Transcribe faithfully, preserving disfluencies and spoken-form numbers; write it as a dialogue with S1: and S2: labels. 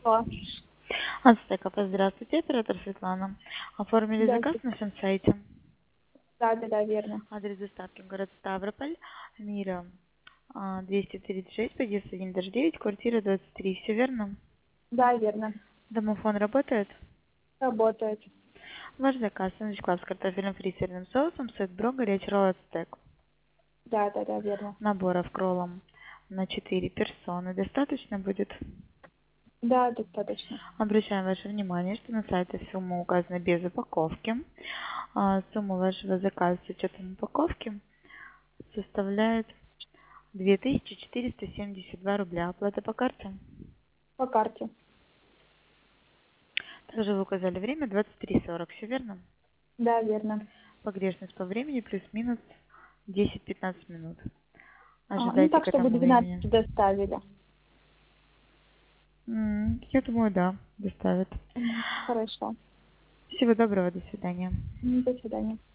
S1: Алло.
S2: Ацтеков, здравствуйте, оператор Светлана. Оформили заказ
S1: Здравствуйте.
S2: на нашем сайте.
S1: Да, да, да, верно.
S2: Адрес доставки город Ставрополь, Мира а, двести тридцать шесть, подъезд один девять, квартира двадцать три. Все верно?
S1: Да, верно.
S2: Домофон работает?
S1: Работает.
S2: Ваш заказ сэндвич-класс с картофельным фри с сырным соусом, сет бро, горячий ролл Ацтек.
S1: Да, да, да, верно.
S2: Наборов кроллом на четыре персоны. Достаточно будет?
S1: Да, достаточно.
S2: Обращаем ваше внимание, что на сайте сумма указана без упаковки. А, Сумма вашего заказа с учетом упаковки составляет две тысячи четыреста семьдесят два рубля. Оплата по карте.
S1: По карте.
S2: Также вы указали время двадцать три сорок. Все верно?
S1: Да, верно.
S2: Погрешность по времени плюс-минус десять-пятнадцать минут.
S1: А, ну
S2: Ожидайте
S1: так,
S2: к
S1: чтобы
S2: этому времени.
S1: двенадцать доставили.
S2: М, Я думаю, да, доставят.
S1: М, Хорошо.
S2: Всего доброго, до свидания.
S1: М, До свидания.